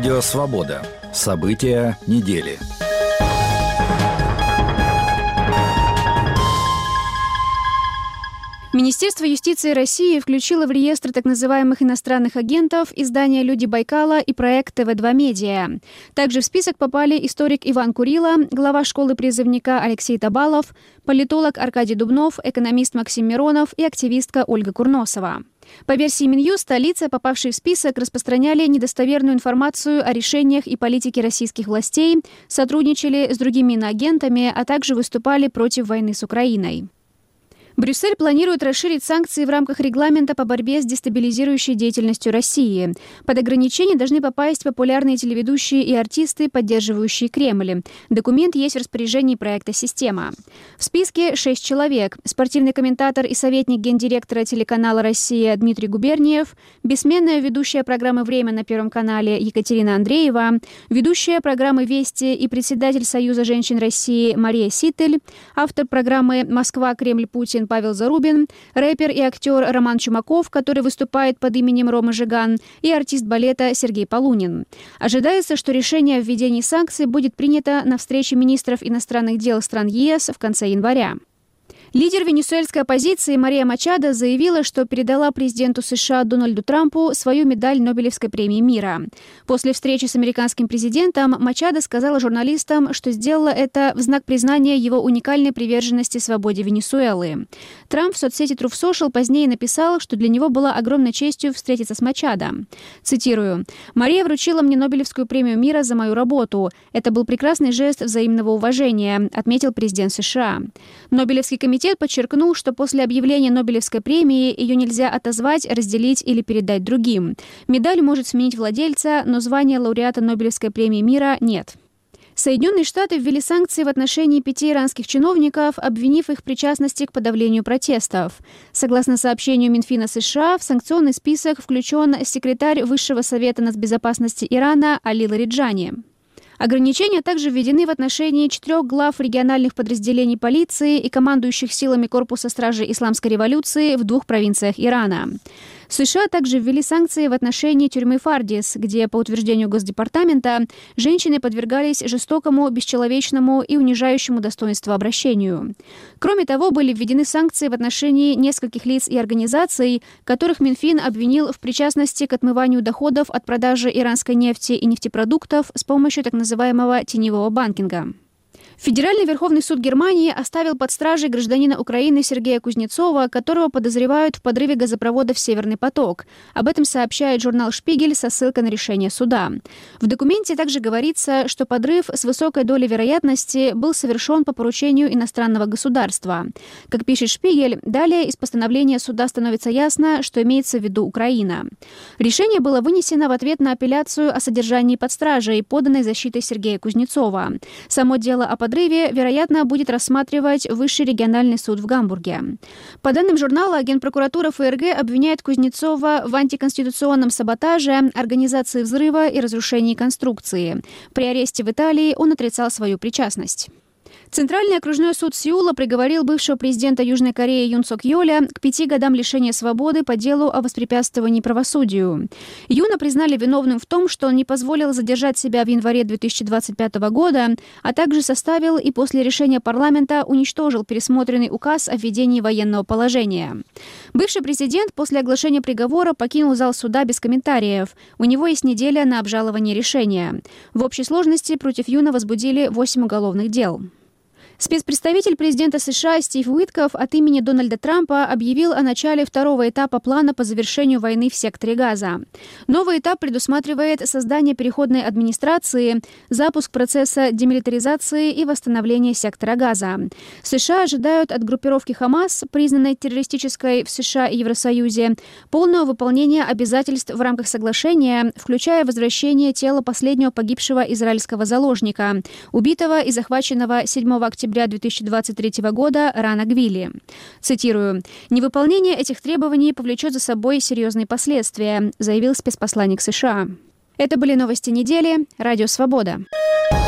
Радио «Свобода». События недели. Министерство юстиции России включило в реестр так называемых иностранных агентов издания «Люди Байкала» и проект ТВ2 Медиа. Также в список попали историк Иван Курила, глава школы призывника Алексей Табалов, политолог Аркадий Дубнов, экономист Максим Миронов и активистка Ольга Курносова. По версии Минюста, лица, попавшие в список, распространяли недостоверную информацию о решениях и политике российских властей, сотрудничали с другими иноагентами, а также выступали против войны с Украиной. Брюссель планирует расширить санкции в рамках регламента по борьбе с дестабилизирующей деятельностью России. Под ограничения должны попасть популярные телеведущие и артисты, поддерживающие Кремль. Документ есть в распоряжении проекта «Система». В списке 6 человек. Спортивный комментатор и советник гендиректора телеканала «Россия» Дмитрий Губерниев, бессменная ведущая программы «Время» на Первом канале Екатерина Андреева, ведущая программы «Вести» и председатель Союза женщин России Мария Ситель, автор программы «Москва, Кремль, Путин» Павел Зарубин, рэпер и актер Роман Чумаков, который выступает под именем Рома Жиган, и артист балета Сергей Полунин. Ожидается, что решение о введении санкций будет принято на встрече министров иностранных дел стран ЕС в конце января. Лидер венесуэльской оппозиции Мария Мачадо заявила, что передала президенту США Дональду Трампу свою медаль Нобелевской премии мира. После встречи с американским президентом Мачадо сказала журналистам, что сделала это в знак признания его уникальной приверженности свободе Венесуэлы. Трамп в соцсети Truth Social позднее написал, что для него было огромной честью встретиться с Мачадо. Цитирую: «Мария вручила мне Нобелевскую премию мира за мою работу. Это был прекрасный жест взаимного уважения», отметил президент США. Нобелевский комитет подчеркнул, что после объявления Нобелевской премии ее нельзя отозвать, разделить или передать другим. Медаль может сменить владельца, но звания лауреата Нобелевской премии мира нет. Соединенные Штаты ввели санкции в отношении 5 иранских чиновников, обвинив их в причастности к подавлению протестов. Согласно сообщению Минфина США, в санкционный список включен секретарь Высшего совета нацбезопасности Ирана Али Лариджани. Ограничения также введены в отношении 4 глав региональных подразделений полиции и командующих силами Корпуса стражи Исламской революции в 2 провинциях Ирана. США также ввели санкции в отношении тюрьмы Фардис, где, по утверждению Госдепартамента, женщины подвергались жестокому, бесчеловечному и унижающему достоинство обращению. Кроме того, были введены санкции в отношении нескольких лиц и организаций, которых Минфин обвинил в причастности к отмыванию доходов от продажи иранской нефти и нефтепродуктов с помощью так называемого теневого банкинга. Федеральный Верховный суд Германии оставил под стражей гражданина Украины Сергея Кузнецова, которого подозревают в подрыве газопроводов «Северный поток». Об этом сообщает журнал «Шпигель» со ссылкой на решение суда. В документе также говорится, что подрыв с высокой долей вероятности был совершен по поручению иностранного государства. Как пишет «Шпигель», далее из постановления суда становится ясно, что имеется в виду Украина. Решение было вынесено в ответ на апелляцию о содержании под стражей, поданной защитой Сергея Кузнецова. Само дело о подрыве, вероятно, будет рассматривать Высший региональный суд в Гамбурге. По данным журнала, Генпрокуратура ФРГ обвиняет Кузнецова в антиконституционном саботаже, организации взрыва и разрушении конструкции. При аресте в Италии он отрицал свою причастность. Центральный окружной суд Сеула приговорил бывшего президента Южной Кореи Юн Сок Йоля к 5 годам лишения свободы по делу о воспрепятствовании правосудию. Юна признали виновным в том, что он не позволил задержать себя в январе 2025 года, а также составил и после решения парламента уничтожил пересмотренный указ о введении военного положения. Бывший президент после оглашения приговора покинул зал суда без комментариев. У него есть неделя на обжалование решения. В общей сложности против Юна возбудили 8 уголовных дел. Спецпредставитель президента США Стив Уитков от имени Дональда Трампа объявил о начале 2-го этапа плана по завершению войны в секторе Газа. Новый этап предусматривает создание переходной администрации, запуск процесса демилитаризации и восстановления сектора Газа. США ожидают от группировки Хамас, признанной террористической в США и Евросоюзе, полного выполнения обязательств в рамках соглашения, включая возвращение тела последнего погибшего израильского заложника, убитого и захваченного 7 октября 2023 года Рана Гвилли. Цитирую: «Невыполнение этих требований повлечет за собой серьезные последствия», заявил спецпосланник США. Это были новости недели. Радио «Свобода».